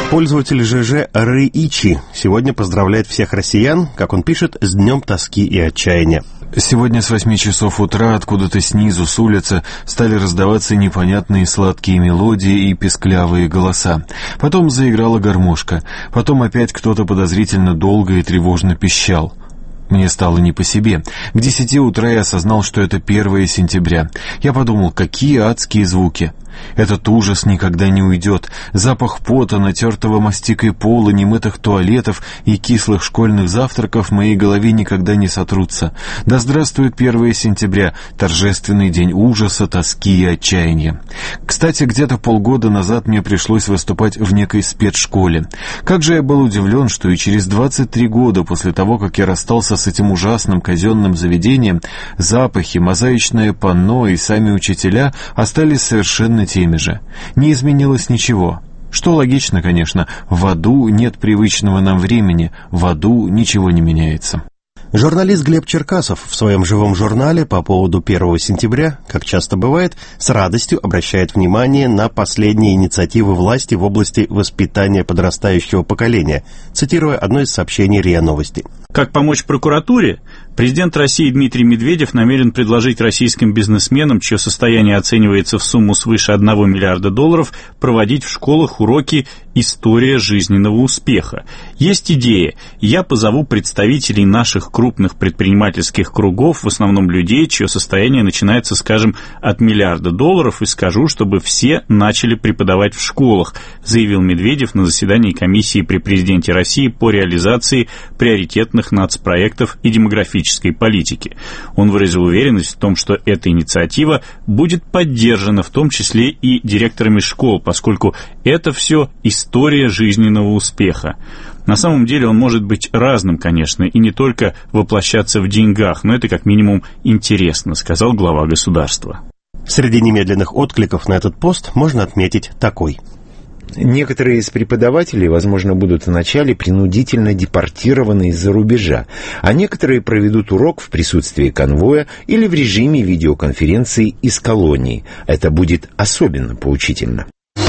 Пользователь ЖЖ Рыичи сегодня поздравляет всех россиян, как он пишет, с днем тоски и отчаяния. Сегодня с 8 часов утра откуда-то снизу, с улицы, стали раздаваться непонятные сладкие мелодии и песклявые голоса. Потом заиграла гармошка. Потом опять кто-то подозрительно долго и тревожно пищал. Мне стало не по себе. К 10 утра я осознал, что это 1 сентября. Я подумал, какие адские звуки. Этот ужас никогда не уйдет. Запах пота, натертого мастикой пола, немытых туалетов и кислых школьных завтраков в моей голове никогда не сотрутся. Да здравствует 1 сентября, торжественный день ужаса, тоски и отчаяния. Кстати, где-то полгода назад мне пришлось выступать в некой спецшколе. Как же я был удивлен, что и через 23 года после того, как я расстался с этим ужасным казенным заведением, запахи, мозаичное панно и сами учителя остались совершенно теми же. Не изменилось ничего. Что логично, конечно. В аду нет привычного нам времени. В аду ничего не меняется. Журналист Глеб Черкасов в своем живом журнале по поводу 1 сентября, как часто бывает, с радостью обращает внимание на последние инициативы власти в области воспитания подрастающего поколения, цитируя одно из сообщений РИА Новости. Как помочь прокуратуре? Президент России Дмитрий Медведев намерен предложить российским бизнесменам, чье состояние оценивается в сумму свыше $1 миллиарда, проводить в школах уроки «История жизненного успеха». Есть идея. Я позову представителей наших крупных предпринимательских кругов, в основном людей, чье состояние начинается, скажем, от $1 миллиарда, и скажу, чтобы все начали преподавать в школах, заявил Медведев на заседании комиссии при президенте России по реализации приоритетных нацпроектов и демографической политики. Он выразил уверенность в том, что эта инициатива будет поддержана в том числе и директорами школ, поскольку это все история жизненного успеха. На самом деле он может быть разным, конечно, и не только воплощаться в деньгах, но это как минимум интересно, сказал глава государства. Среди немедленных откликов на этот пост можно отметить такой. Некоторые из преподавателей, возможно, будут вначале принудительно депортированы из-за рубежа, а некоторые проведут урок в присутствии конвоя или в режиме видеоконференции из колонии. Это будет особенно поучительно.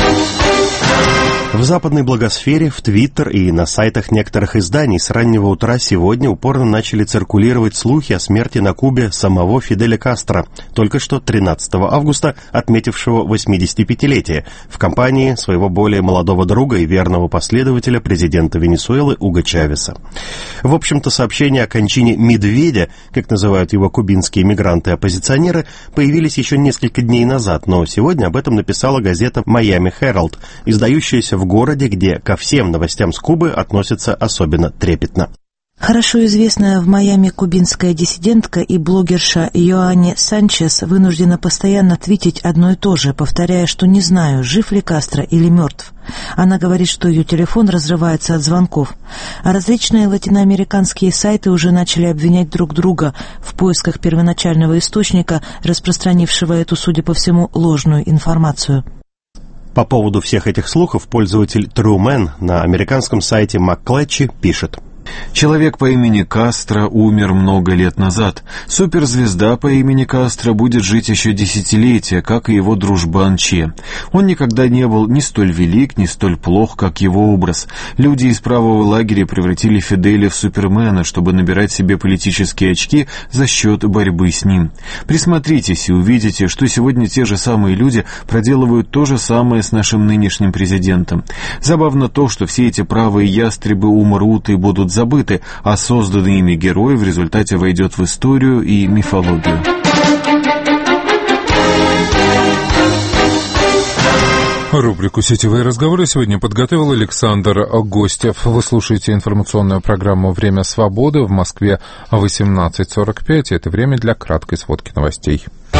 В западной благосфере, в Твиттер и на сайтах некоторых изданий с раннего утра сегодня упорно начали циркулировать слухи о смерти на Кубе самого Фиделя Кастро, только что 13 августа отметившего 85-летие, в компании своего более молодого друга и верного последователя президента Венесуэлы Уго Чавеса. В общем-то, сообщения о кончине «Медведя», как называют его кубинские мигранты-оппозиционеры, появились еще несколько дней назад, но сегодня об этом написала газета «Майами Herald», издающаяся в городе, где ко всем новостям с Кубы относятся особенно трепетно. Хорошо известная в Майами кубинская диссидентка и блогерша Йоанни Санчес вынуждена постоянно твитить одно и то же, повторяя, что не знаю, жив ли Кастро или мертв. Она говорит, что ее телефон разрывается от звонков. А различные латиноамериканские сайты уже начали обвинять друг друга в поисках первоначального источника, распространившего эту, судя по всему, ложную информацию. По поводу всех этих слухов пользователь Trueman на американском сайте McClatchy пишет. Человек по имени Кастро умер много лет назад. Суперзвезда по имени Кастро будет жить еще десятилетия, как и его дружбан Че. Он никогда не был ни столь велик, ни столь плох, как его образ. Люди из правого лагеря превратили Фиделя в супермена, чтобы набирать себе политические очки за счет борьбы с ним. Присмотритесь и увидите, что сегодня те же самые люди проделывают то же самое с нашим нынешним президентом. Забавно то, что все эти правые ястребы умрут и будут забыты, а созданный ими герой в результате войдет в историю и мифологию. Рубрику «Сетевые разговоры» сегодня подготовил Александр Гостев. Вы слушаете информационную программу «Время свободы». В Москве 18:45. Это время для краткой сводки новостей.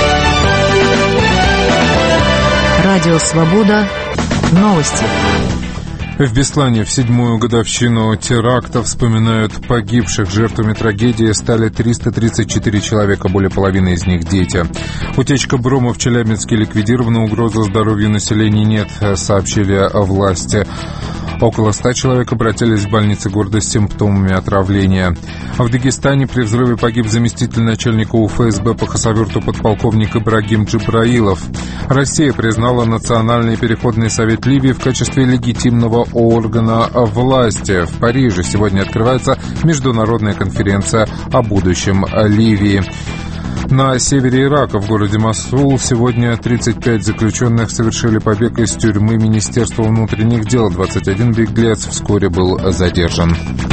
Радио «Свобода». Новости. В Беслане в 7-ю годовщину теракта вспоминают погибших. Жертвами трагедии стали 334 человека, более половины из них дети. Утечка брома в Челябинске ликвидирована, угрозы здоровью населения нет, сообщили власти. Около 100 человек обратились в больницы города с симптомами отравления. А в Дагестане при взрыве погиб заместитель начальника УФСБ по Хасавюрту подполковник Ибрагим Джибраилов. Россия признала Национальный переходный совет Ливии в качестве легитимного органа власти. В Париже сегодня открывается международная конференция о будущем Ливии. На севере Ирака, в городе Мосул, сегодня 35 заключенных совершили побег из тюрьмы Министерства внутренних дел. 21 беглец вскоре был задержан.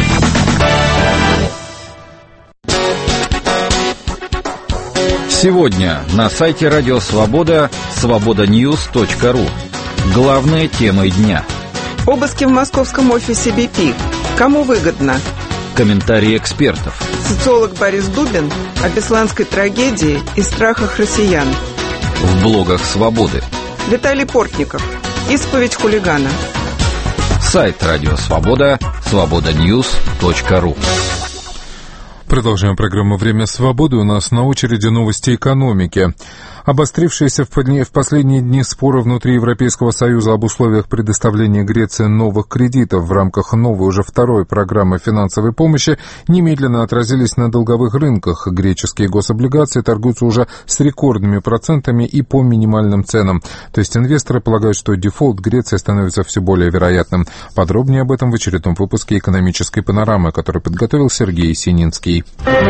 Сегодня на сайте Радио Свобода свободаньюз.ру. Главные темы дня. Обыски в московском офисе BP. Кому выгодно? Комментарии экспертов. Социолог Борис Дубин о бесланской трагедии и страхах россиян. В блогах Свободы. Виталий Портников. Исповедь хулигана. Сайт Радио Свобода свободаньюз.ру. Продолжаем программу «Время свободы». У нас на очереди новости экономики. Обострившиеся в последние дни споры внутри Европейского Союза об условиях предоставления Греции новых кредитов в рамках новой, уже второй программы финансовой помощи немедленно отразились на долговых рынках. Греческие гособлигации торгуются уже с рекордными процентами и по минимальным ценам. То есть инвесторы полагают, что дефолт Греции становится все более вероятным. Подробнее об этом в очередном выпуске «Экономической панорамы», который подготовил Сергей Сининский.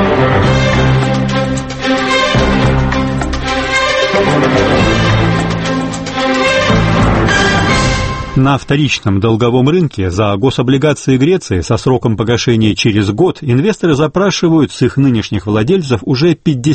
На вторичном долговом рынке за гособлигации Греции со сроком погашения через год инвесторы запрашивают с их нынешних владельцев уже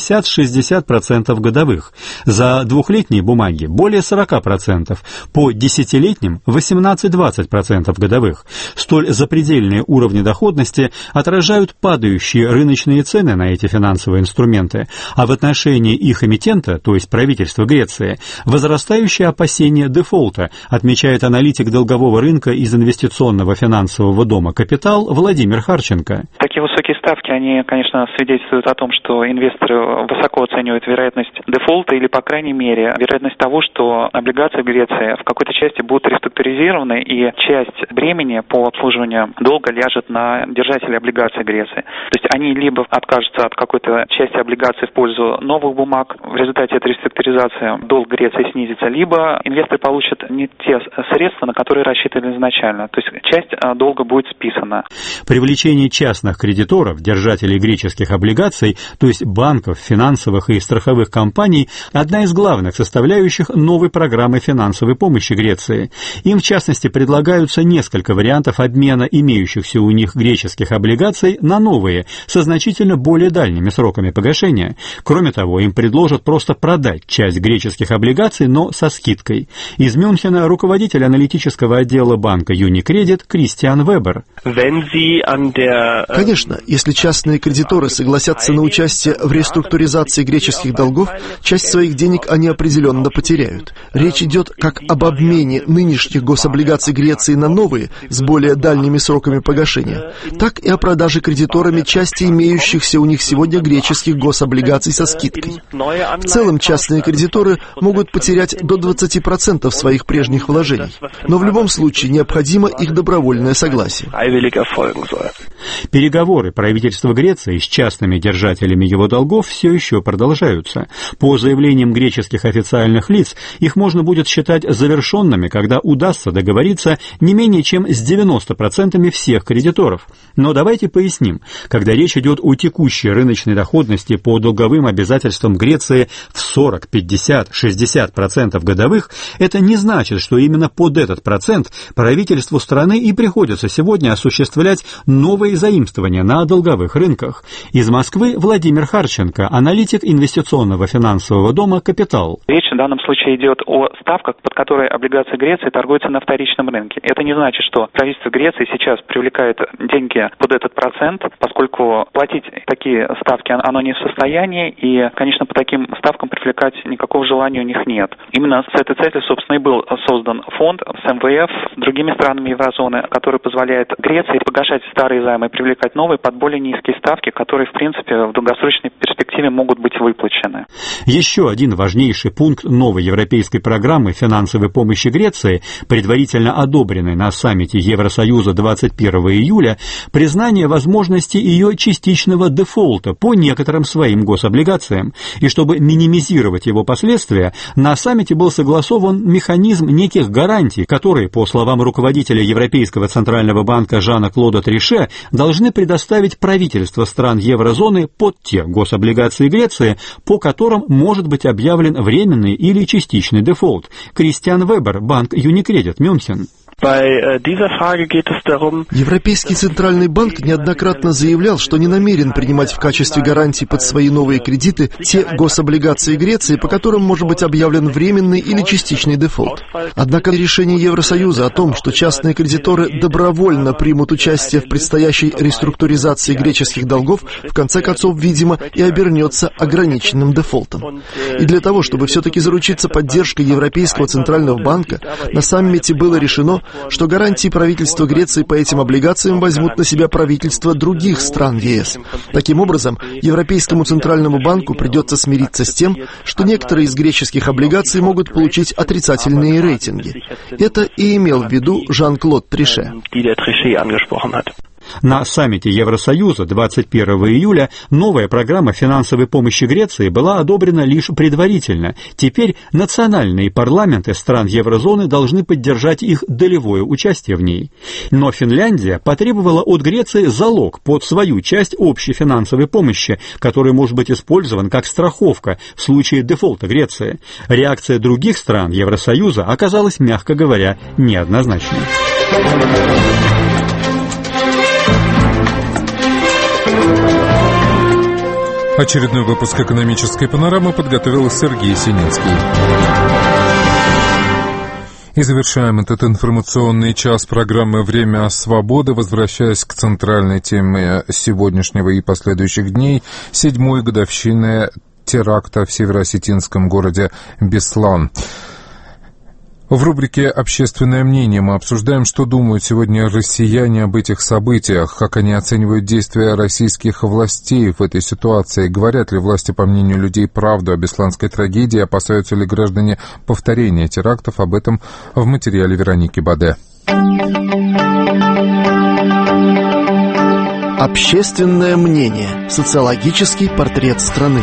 50-60% годовых, за двухлетние бумаги более 40%, по десятилетним 18-20% годовых. Столь запредельные уровни доходности отражают падающие рыночные цены на эти финансовые инструменты, а в отношении их эмитента, то есть правительства Греции, возрастающее опасение дефолта, отмечает аналитик долгового рынка из инвестиционного финансового дома «Капитал» Владимир Харченко. Такие высокие ставки, они, конечно, свидетельствуют о том, что инвесторы высоко оценивают вероятность дефолта или, по крайней мере, вероятность того, что облигации Греции в какой-то части будут реструктуризированы и часть бремени по обслуживанию долга ляжет на держателей облигаций Греции. То есть они либо откажутся от какой-то части облигаций в пользу новых бумаг, в результате этой реструктуризации долг Греции снизится, либо инвесторы получат не те средства, на которые рассчитывали изначально. То есть часть долга будет списана. Привлечение частных кредиторов, держателей греческих облигаций, то есть банков, финансовых и страховых компаний, одна из главных составляющих новой программы финансовой помощи Греции. Им, в частности, предлагаются несколько вариантов обмена имеющихся у них греческих облигаций на новые, со значительно более дальними сроками погашения. Кроме того, им предложат просто продать часть греческих облигаций, но со скидкой. Из Мюнхена руководитель аналитического отдела банка Unicredit Кристиан Вебер. Конечно, если частные кредиторы согласятся на участие в реструктуризации греческих долгов, часть своих денег они определенно потеряют. Речь идет как об обмене нынешних гособлигаций Греции на новые, с более дальними сроками погашения, так и о продаже кредиторами части имеющихся у них сегодня греческих гособлигаций со скидкой. В целом, частные кредиторы могут потерять до 20% своих прежних вложений. Но в любом случае необходимо их добровольное согласие. Переговоры правительства Греции с частными держателями его долгов все еще продолжаются. По заявлениям греческих официальных лиц, их можно будет считать завершенными, когда удастся договориться не менее чем с 90% всех кредиторов. Но давайте поясним, когда речь идет о текущей рыночной доходности по долговым обязательствам Греции в 40, 50, 60% годовых, это не значит, что именно под этот процент правительству страны и приходится сегодня осуществлять новые заимствования на долговых рынках. Из Москвы Владимир Харченко, аналитик инвестиционного финансового дома «Капитал». Речь в данном случае идет о ставках, под которые облигации Греции торгуются на вторичном рынке. Это не значит, что правительство Греции сейчас привлекает деньги под этот процент, поскольку платить такие ставки оно не в состоянии, и, конечно, по таким ставкам привлекать никакого желания у них нет. Именно с этой целью, собственно, и был создан фонд с МВФ, с другими странами еврозоны, который позволяет Греции погашать старые займы и привлекать новые под более низкие ставки, которые, в принципе, в долгосрочной перспективе могут быть выплачены. Еще один важнейший пункт новой европейской программы финансовой помощи Греции, предварительно одобренной на саммите Евросоюза 21 июля, признание возможности ее частичного дефолта по некоторым своим гособлигациям. И чтобы минимизировать его последствия, на саммите был согласован механизм неких гарантий, которые, по словам руководителя Европейского центрального банка Жана-Клода Трише, должны предоставить правительства стран еврозоны под те гособлигации Греции, по которым может быть объявлен временный или частичный дефолт. Кристиан Вебер, банк Юникредит, Мюнхен. Европейский центральный банк неоднократно заявлял, что не намерен принимать в качестве гарантий под свои новые кредиты те гособлигации Греции, по которым может быть объявлен временный или частичный дефолт. Однако решение Евросоюза о том, что частные кредиторы добровольно примут участие в предстоящей реструктуризации греческих долгов, в конце концов, видимо, и обернется ограниченным дефолтом. И для того, чтобы все-таки заручиться поддержкой Европейского центрального банка, на саммите было решено, что гарантии правительства Греции по этим облигациям возьмут на себя правительства других стран ЕС. Таким образом, Европейскому центральному банку придется смириться с тем, что некоторые из греческих облигаций могут получить отрицательные рейтинги. Это и имел в виду Жан-Клод Трише. На саммите Евросоюза 21 июля новая программа финансовой помощи Греции была одобрена лишь предварительно. Теперь национальные парламенты стран еврозоны должны поддержать их долевое участие в ней. Но Финляндия потребовала от Греции залог под свою часть общей финансовой помощи, который может быть использован как страховка в случае дефолта Греции. Реакция других стран Евросоюза оказалась, мягко говоря, неоднозначной. Очередной выпуск «Экономической панорамы» подготовил Сергей Сининский. И завершаем этот информационный час программы «Время свободы», возвращаясь к центральной теме сегодняшнего и последующих дней, 7-й годовщины теракта в североосетинском городе Беслан. В рубрике «Общественное мнение» мы обсуждаем, что думают сегодня россияне об этих событиях, как они оценивают действия российских властей в этой ситуации, говорят ли власти, по мнению людей, правду о бесланской трагедии, опасаются ли граждане повторения терактов. Об этом в материале Вероники Баде. Общественное мнение. Социологический портрет страны.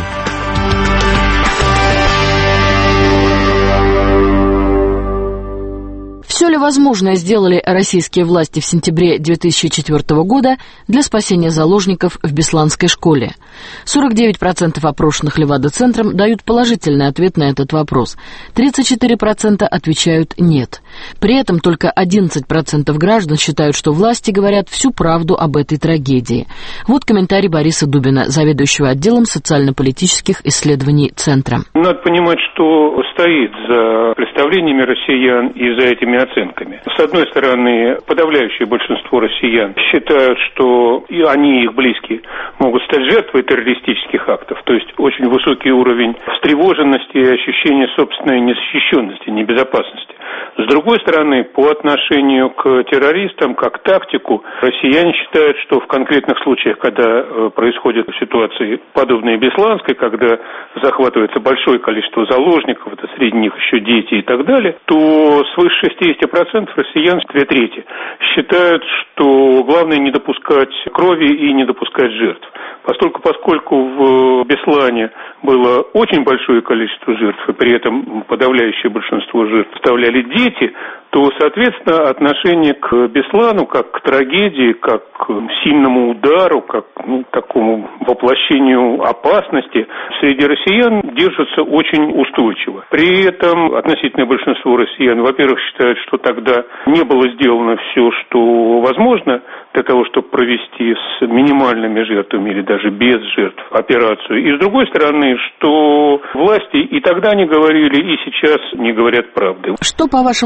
Все ли возможное сделали российские власти в сентябре 2004 года для спасения заложников в Бесланской школе? 49% опрошенных Левада-центром дают положительный ответ на этот вопрос. 34% отвечают «нет». При этом только 11% граждан считают, что власти говорят всю правду об этой трагедии. Вот комментарий Бориса Дубина, заведующего отделом социально-политических исследований Центра. Надо понимать, что стоит за представлениями россиян и за этими оценками. С одной стороны, подавляющее большинство россиян считают, что и они, и их близкие, могут стать жертвой террористических актов, то есть очень высокий уровень встревоженности и ощущения собственной незащищенности, небезопасности. С другой стороны, по отношению к террористам, как тактику, россияне считают, что в конкретных случаях, когда происходят ситуации подобные Бесланской, когда захватывается большое количество заложников, это среди них еще дети и так далее, то свыше 60% россиян, 2/3, считают, что главное не допускать крови и не допускать жертв. Поскольку в Беслане было очень большое количество жертв, и при этом подавляющее большинство жертв составляли дети, то, соответственно, отношение к Беслану как к трагедии, как к сильному удару, как к такому воплощению опасности среди россиян держится очень устойчиво. При этом относительное большинство россиян, во-первых, считают, что тогда не было сделано все, что возможно для того, чтобы провести с минимальными жертвами или даже без жертв операцию. И с другой стороны, что власти и тогда не говорили, и сейчас не говорят правды. Что, по вашему мнению,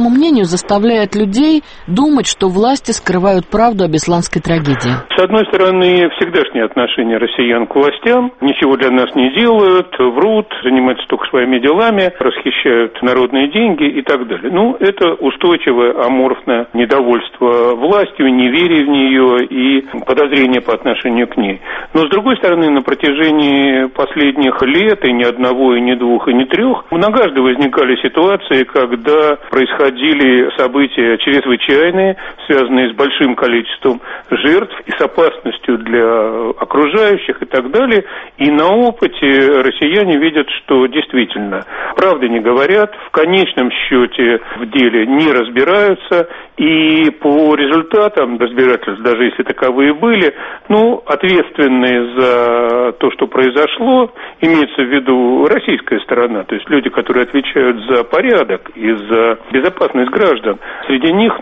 заставляет людей думать, что власти скрывают правду об исландской трагедии? С одной стороны, всегдашнее отношение россиян к властям. Ничего для нас не делают, врут, занимаются только своими делами, расхищают народные деньги и так далее. Ну, это устойчивое, аморфное недовольство властью, неверие в нее и подозрение по отношению к ней. Но, с другой стороны, на протяжении последних лет, и ни одного, и ни двух, и ни трех, многожды возникали ситуации, когда происходили события чрезвычайные, связанные с большим количеством жертв и с опасностью для окружающих и так далее. И на опыте россияне видят, что действительно правды не говорят, в конечном счете в деле не разбираются, и по результатам разбирательств, даже если таковые были, ответственные за то, что произошло, имеется в виду российская сторона, то есть люди, которые отвечают за порядок и за безопасность граждан. Среди них,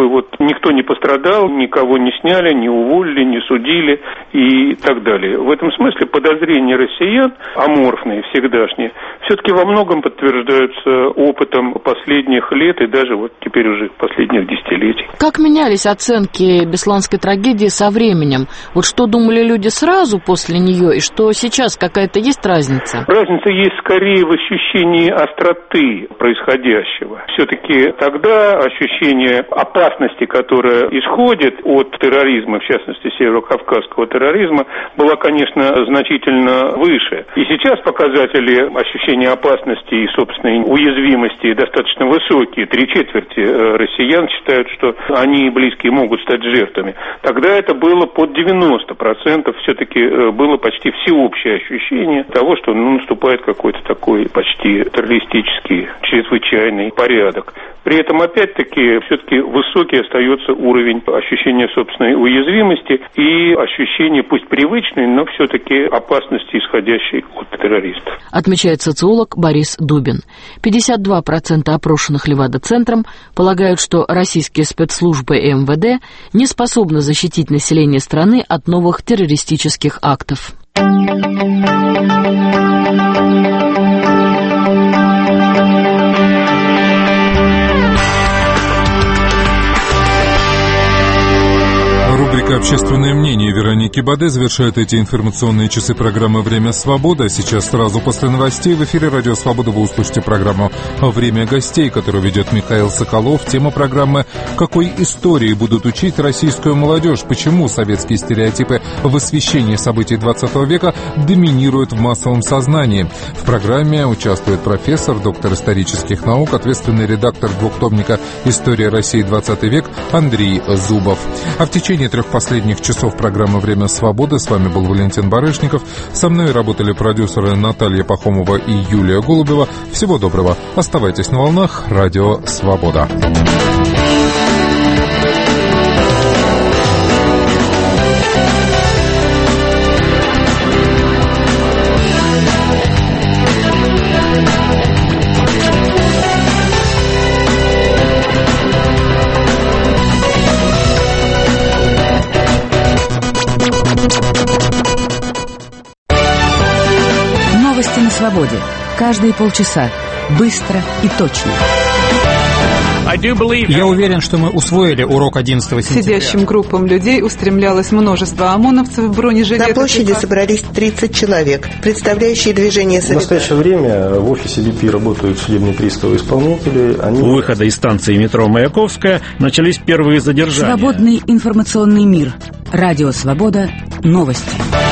никто не пострадал, никого не сняли, не уволили, не судили и так далее. В этом смысле подозрения россиян, аморфные, всегдашние, все-таки во многом подтверждаются опытом последних лет и даже теперь уже последних десятилетий. Как менялись оценки бесланской трагедии со временем? Что думали люди сразу после нее и что сейчас? Какая-то есть разница? Разница есть скорее в ощущении остроты происходящего. Все-таки тогда ощущение опасности, которая исходит от терроризма, в частности северокавказского терроризма, была, конечно, значительно выше. И сейчас показатели ощущения опасности и собственной уязвимости достаточно высокие. 3/4 россиян считают, что они и близкие могут стать жертвами. Тогда это было под 90%. Все-таки было почти всеобщее ощущение того, что наступает какой-то такой почти террористический, чрезвычайный порядок. При этом, опять-таки, все-таки высокий остается уровень ощущения собственной уязвимости и ощущение, пусть привычной, но все-таки опасности, исходящей от террористов. Отмечает социолог Борис Дубин. 52% опрошенных Левада-центром полагают, что российские спецслужбы и МВД не способны защитить население страны от новых террористических актов. Рубрика «Общественное мнение» Вероники Баде завершает эти информационные часы программы «Время свободы». Сейчас сразу после новостей в эфире «Радио Свобода» вы услышите программу «Время гостей», которую ведет Михаил Соколов. Тема программы «Какой истории будут учить российскую молодежь? Почему советские стереотипы в освещении событий 20 века доминируют в массовом сознании?» В программе участвует профессор, доктор исторических наук, ответственный редактор двухтомника «История России 20 век» Андрей Зубов. А в течение 3 последних часов программы «Время свободы» с вами был Валентин Барышников. Со мной работали продюсеры Наталья Пахомова и Юлия Голубева. Всего доброго. Оставайтесь на волнах «Радио Свобода». Новости на свободе. Каждые полчаса. Быстро и точно. Я уверен, что мы усвоили урок 11 сентября. Сидящим группам людей устремлялось множество ОМОНовцев в бронежилетах. На площади собрались 30 человек, представляющие движение «Солидарность». В настоящее время в офисе ДП работают судебные приставы-исполнители. У выхода из станции метро Маяковская начались первые задержания. Свободный информационный мир. Радио Свобода. Новости.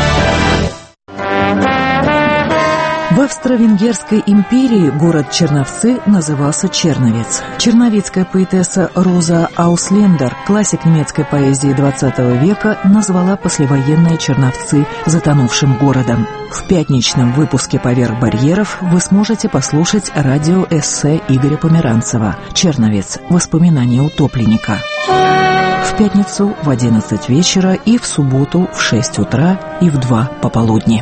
В Австро-Венгерской империи город Черновцы назывался Черновец. Черновицкая поэтесса Роза Ауслендер, классик немецкой поэзии XX века, назвала послевоенные Черновцы затонувшим городом. В пятничном выпуске «Поверх барьеров» вы сможете послушать радиоэссе Игоря Померанцева «Черновец. Воспоминания утопленника». В пятницу в 11 вечера и в субботу в 6 утра и в 2 пополудни.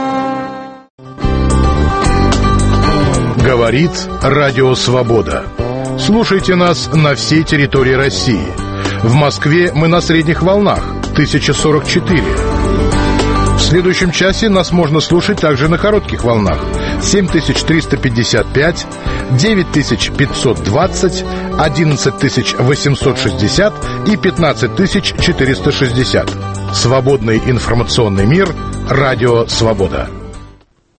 Говорит Радио Свобода. Слушайте нас на всей территории России. В Москве мы на средних волнах 1044. В следующем часе нас можно слушать также на коротких волнах: 7355, 9520, 11860 и 15460. Свободный информационный мир. Радио «Свобода».